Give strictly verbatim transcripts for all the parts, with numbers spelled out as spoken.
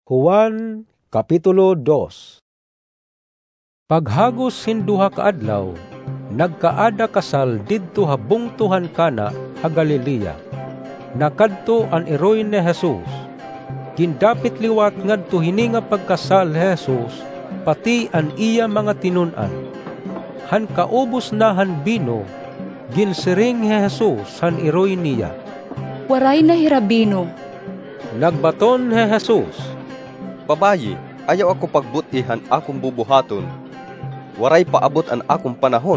Juan Kapitulo dos. Paghagos hinduha ka adlaw, nagkaada kasal didto ha bungtuhan kana ha Galilea. Nakadto an eroy ni Jesus. Gindapit liwat ngadto hini nga pagkasal ni Jesus, pati an iya mga tinun-an. Han kaubos na han bino, ginsiring ni Jesus han eroy niya. Waray na hirabino. Nagbaton ni Jesus. Babayi, ayaw ako pagbutihan akong bubuhaton. Waray paabot an akong panahon.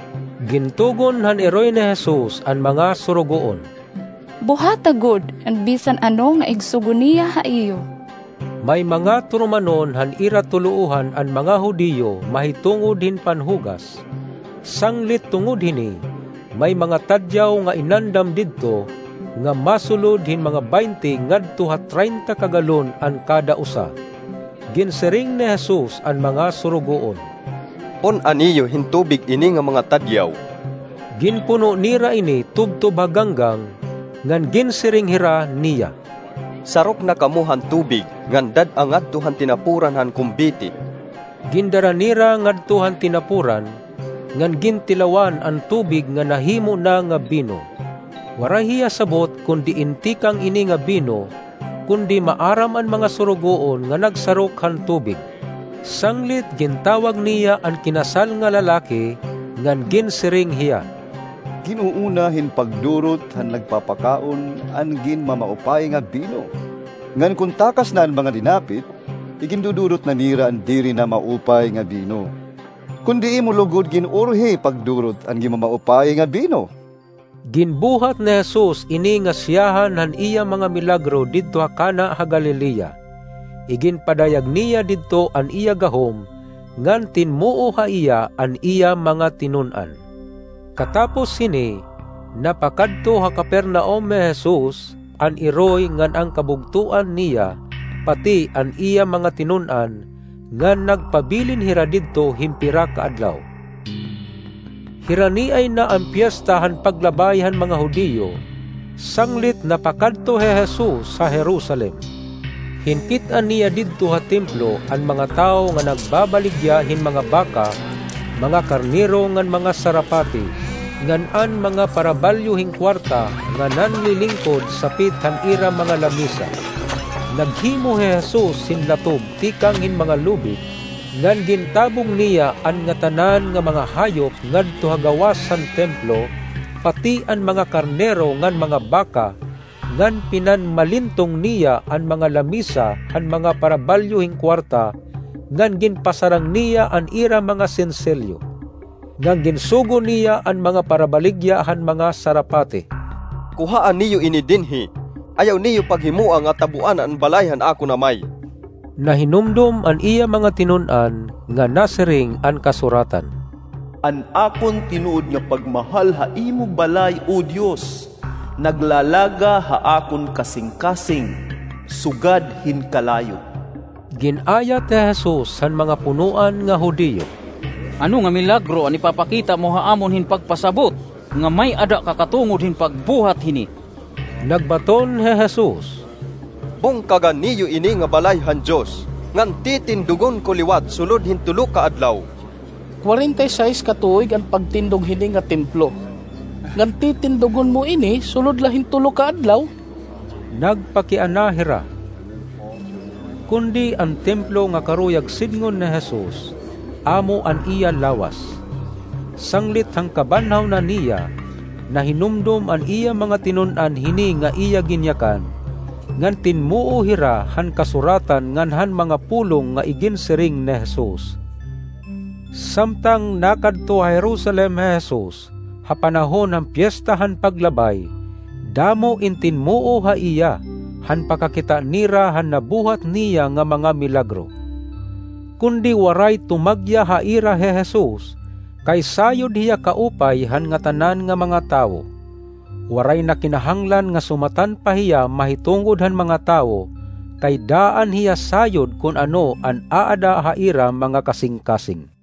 Gintugon han eroy ni Jesus an mga surugoon. Buhata god, and bisan ano nga igsuguniya ha iyo. May mga turumanon han ira tuluuhan an mga Hudiyo mahitungod hin panhugas. Sanglit tungod hini, may mga tadyaw nga inandam didto nga masulod hin mga twenty ngadto ha thirty kagalon an kada usa. Ginsiring ni Jesus an mga surugoon. On aniyo hintubig ini nga mga tadyaw. Ginpuno nira ini tubtob haganggang, ngan ginsiring hira niya. Sarok na kamuhan tubig, ngandad angat tuhan tinapuran han kumbiti. Gindara nira ngadtuhan tinapuran, ngan gintilawan ang tubig nga nahimo na nga bino. Warahiya sabot kundi intikang ini nga bino, kundi maaram ang mga surugoon nga nagsarok han tubig. Sanglit gintawag niya ang kinasal nga lalaki, ngan ginsiring hiya. Ginuuna hin pagdurot han nagpapakaon an gin mamaupay nga bino. Ngan kung takas na ang mga dinapit, igindudurot na nira ang diri na maupay nga bino. Kundi imo lugod ginurhi pagdurot ang gin mamaupay nga bino. Ginbuhat ni Jesus ini nga siyahan han iya mga milagro didto ha Kana ha Galilea. Iginpadayag niya didto an iya gahom, ngan tinmuo ha iya an iya mga tinun-an. Katapos sini, napakadto ha Capernaum ni Jesus, an iroy ngan ang kabugtuan niya, pati an iya mga tinun-an, ngan nagpabilin hira didto himpira ka adlaw. Hirani ay na ang piyestahan paglabayhan mga Hudiyo, sanglit napakadto he Jesus sa Jerusalem. Hinpitan niya didto ha templo ang mga tao nga nagbabaligya hin mga baka, mga karniro ngan mga sarapati, ngan an mga parabalyuhing kwarta nga nanlilingkod sa pithan ira mga lamisa. Naghimo he Jesus hin latob tikang hin mga lubid, ngan gintabong niya an nga tanan nga mga hayop ngadto ha gawas san templo, pati an mga karnero ngan mga baka, ngan pinan malintong niya an mga lamisa an mga parabalyuhing kwarta, ngan ginpasarang niya an ira mga senselyo, ngan ginsugo niya an mga parabaligya han mga sarapate. Kuhaan niyo ini dinhi, ayaw niyo paghimuang at tabuan an balayhan ako namay. Nahinumdum an iya mga tinun-an nga nasiring an kasuratan. An akon tinuod nga pagmahal ha imo balay o Dios, naglalaga ha akon kasing-kasing, sugad hin kalayo. Ginayat ni Jesus han mga punuan nga Hudiyo. Ano nga milagro ang ipapakita mo haamon hin pagpasabot, nga may ada kakatungod hin pagbuhat hini? Nagbaton ni Jesus. Bong kagan niyo ini nga balayhan Diyos, ngan titindugon ko liwat sulod hin tulo ka adlaw. forty-six ka tuig ang pagtindog hini nga templo. Ngan titindugon mo ini sulod lahin tulo ka adlaw. Nagpakianahira. Kundi ang templo nga karuyag sidngon ni Jesus, amo an iya lawas. Sanglit hang kabanhaw na niya, na hinumdum an iya mga tinun-an hini nga iya ginyakan, ngan tinmuo hira han kasuratan ngan han mga pulong nga iginsiring ni Jesus. Samtang nakadto ha Jerusalem ni Jesus, ha panahon ng piyestahan paglabay, damo intinmuo ha iya, han pakakita nira han nabuhat niya nga mga milagro. Kundi waray tumagya ha ira he Jesus, kay sayod hiya kaupay han nga tanan nga mga tawo. Waray na kinahanglan nga sumatan pa hiya mahitungod han mga tawo, kay daan hiya sayod kun ano an aada ha ira mga kasing-kasing.